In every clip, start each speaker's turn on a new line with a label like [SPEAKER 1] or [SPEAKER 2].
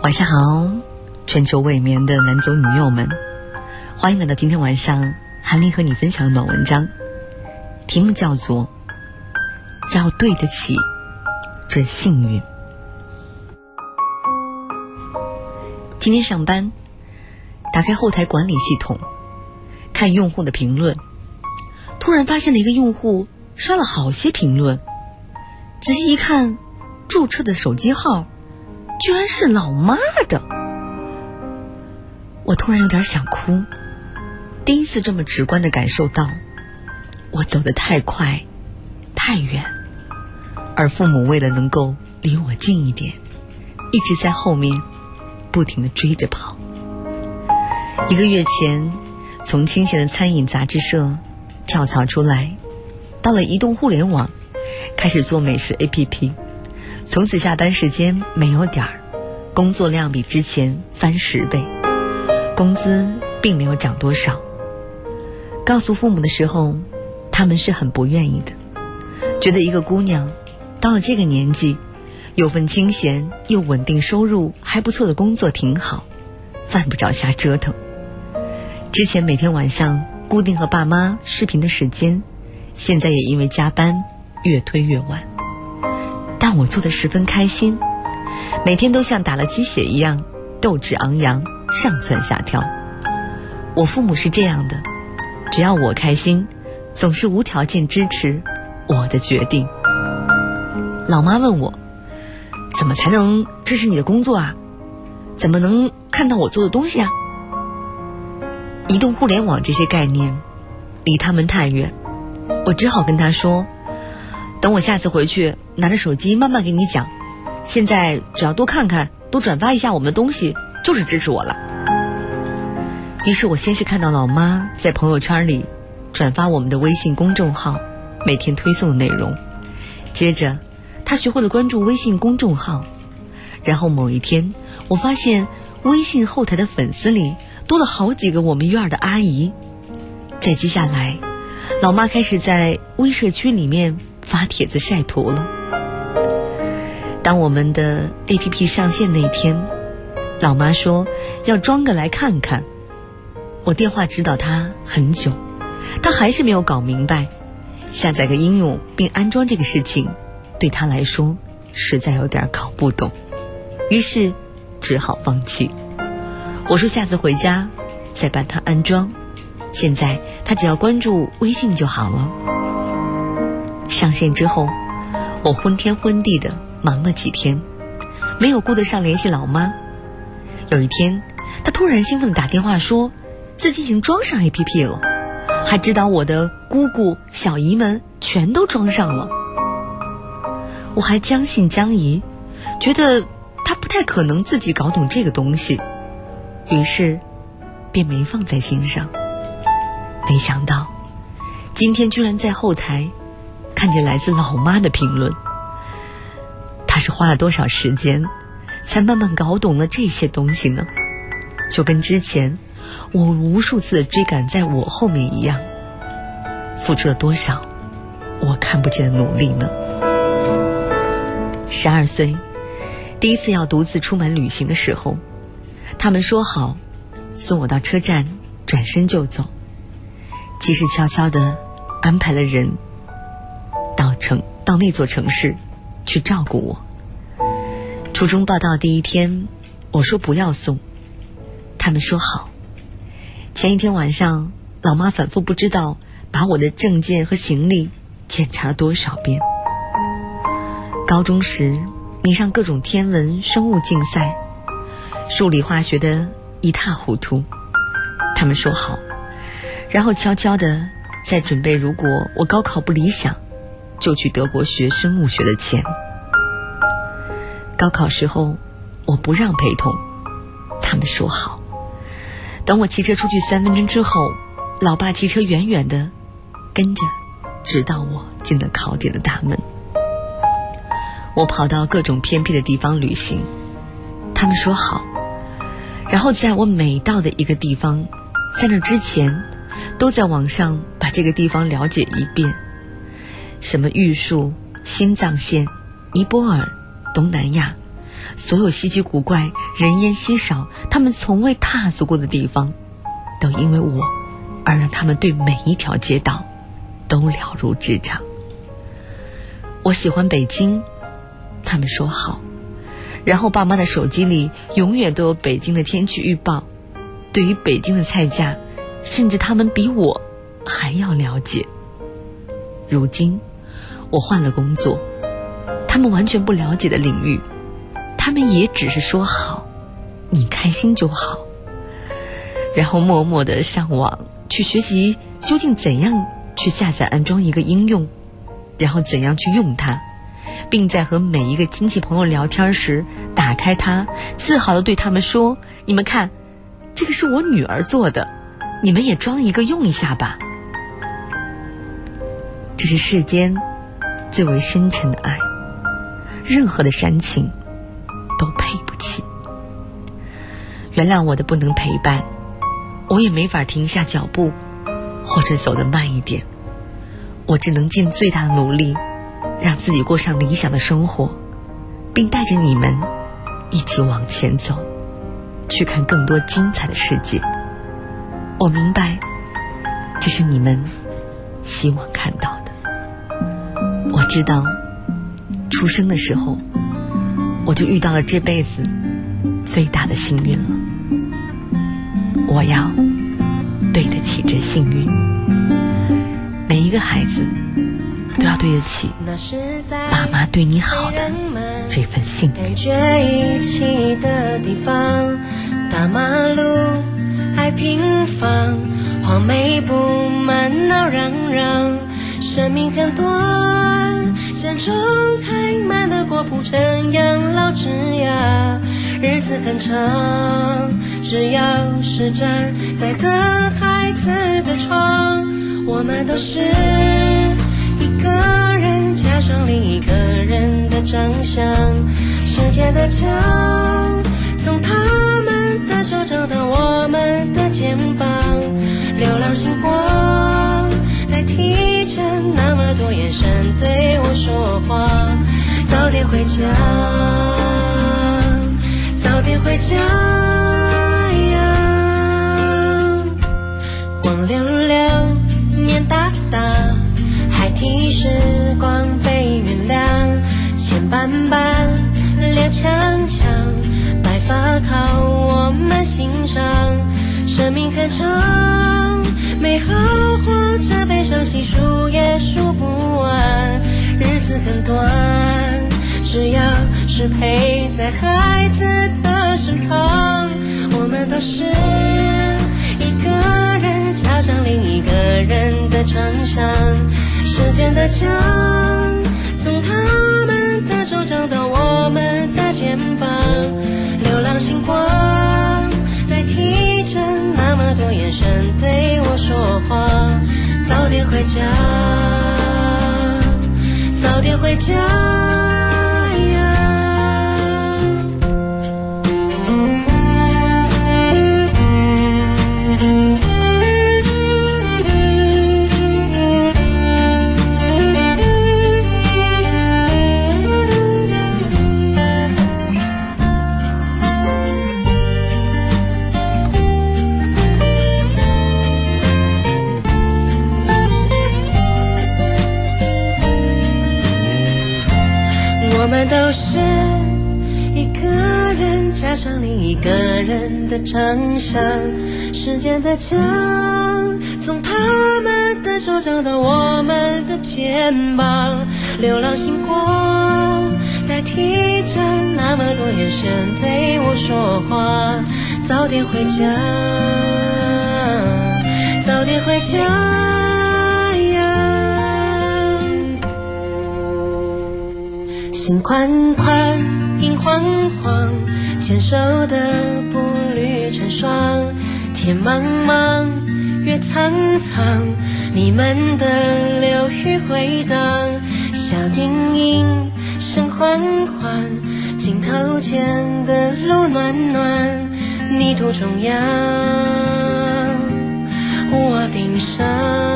[SPEAKER 1] 晚上好，全球未眠的男左女右们，欢迎来到今天晚上韩林和你分享的暖文章，题目叫做要对得起这幸运。今天上班，打开后台管理系统，看用户的评论，突然发现了一个用户刷了好些评论，仔细一看，注册的手机号居然是老妈的。我突然有点想哭，第一次这么直观地感受到我走得太快太远，而父母为了能够离我近一点，一直在后面不停地追着跑。1个月前从清闲的餐饮杂志社跳槽出来，到了移动互联网，开始做美食 APP， 从此下班时间没有点儿，工作量比之前翻10倍，工资并没有涨多少。告诉父母的时候，他们是很不愿意的，觉得一个姑娘到了这个年纪，有份清闲又稳定收入还不错的工作挺好，犯不着瞎折腾。之前每天晚上固定和爸妈视频的时间，现在也因为加班越推越晚，但我做得十分开心，每天都像打了鸡血一样斗志昂扬，上蹿下跳。我父母是这样的，只要我开心，总是无条件支持我的决定。老妈问我，怎么才能支持你的工作啊？怎么能看到我做的东西啊？移动互联网这些概念离他们太远，我只好跟他说，等我下次回去拿着手机慢慢给你讲，现在只要多看看多转发一下我们的东西就是支持我了。于是我先是看到老妈在朋友圈里转发我们的微信公众号每天推送的内容，接着她学会了关注微信公众号，然后某一天我发现微信后台的粉丝里多了好几个我们院的阿姨。再接下来，老妈开始在微社区里面发帖子晒图了。当我们的 APP 上线那天，老妈说要装个来看看。我电话指导她很久，她还是没有搞明白下载个应用并安装这个事情对她来说实在有点搞不懂，于是只好放弃。我说下次回家再帮她安装，现在她只要关注微信就好了。上线之后，我昏天昏地的忙了几天，没有顾得上联系老妈。有一天，她突然兴奋地打电话说自己已经装上 APP 了，还指导我的姑姑小姨们全都装上了。我还将信将疑，觉得她不太可能自己搞懂这个东西，于是便没放在心上。没想到今天居然在后台看见来自老妈的评论。她是花了多少时间才慢慢搞懂了这些东西呢？就跟之前我无数次的追赶在我后面一样，付出了多少我看不见的努力呢？12岁第一次要独自出门旅行的时候，他们说好送我到车站转身就走，其实悄悄地安排了人到那座城市去照顾我。初中报到第一天，我说不要送，他们说好。前一天晚上，老妈反复不知道把我的证件和行李检查了多少遍。高中时迷上各种天文生物竞赛，数理化学的一塌糊涂，他们说好，然后悄悄地在准备如果我高考不理想就去德国学生物学的钱。高考时候我不让陪同，他们说好，等我骑车出去3分钟之后，老爸骑车远远地跟着，直到我进了考点的大门。我跑到各种偏僻的地方旅行，他们说好，然后在我每到的一个地方，在那之前都在网上把这个地方了解一遍，什么玉树、新藏线、尼泊尔、东南亚， 所有稀奇古怪、人烟稀少、他们从未踏足过的地方，都因为我而让他们对每一条街道都了如指掌。我喜欢北京，他们说好，然后爸妈的手机里永远都有北京的天气预报，对于北京的菜价，甚至他们比我还要了解。如今我换了工作，他们完全不了解的领域，他们也只是说好，你开心就好，然后默默地上网去学习究竟怎样去下载安装一个应用，然后怎样去用它，并在和每一个亲戚朋友聊天时打开它，自豪地对他们说，你们看，这个是我女儿做的，你们也装一个用一下吧。这是世间最为深沉的爱，任何的煽情都配不起。原谅我的不能陪伴，我也没法停下脚步，或者走得慢一点，我只能尽最大的努力，让自己过上理想的生活，并带着你们一起往前走，去看更多精彩的世界。我明白，这是你们希望看到的。我知道，出生的时候，我就遇到了这辈子最大的幸运了。我要对得起这幸运。每一个孩子都要对得起爸妈对你好的这份幸运。
[SPEAKER 2] 感觉一起的地方，大马路爱平房，黄梅布满闹嚷嚷，生命很短，山中开满的果铺成养老枝桠，日子很长，只要是站在等孩子的窗，我们都是一个人加上另一个人的长相，世界的墙从他们的手掌到我们的肩膀，流浪星光代替着那么多眼神对我说话，早点回家，早点回家呀，光溜溜年大大，还替时光被原谅，牵绊绊踉跄跄，白发靠我们心上，生命很长，美好或者悲伤细数也数不完，日子很短，只要是陪在孩子的身旁，我们都是一个人加上另一个人的长相，时间的墙从他们的手掌到我们的肩膀，流浪星光代替着那么多眼神对我说话，早点回家，早点回家呀。我们都是一个人加上另一个人的长相，时间的墙从他们的手掌到我们的肩膀，流浪星光代替着那么多眼神对我说话，早点回家，早点回家呀，心宽宽，影晃晃，牵手的步履成双，天茫茫，月苍苍，你们的流语回荡，小阴影，声缓缓，镜头前的路暖暖，泥土中央，屋顶上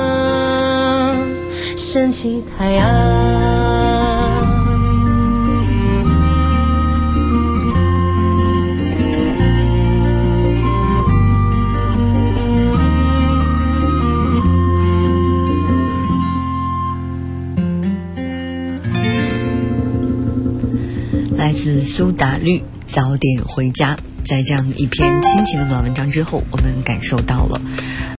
[SPEAKER 2] 升起太阳。
[SPEAKER 1] 来自苏打绿，早点回家。在这样一篇亲情的暖文章之后，我们感受到了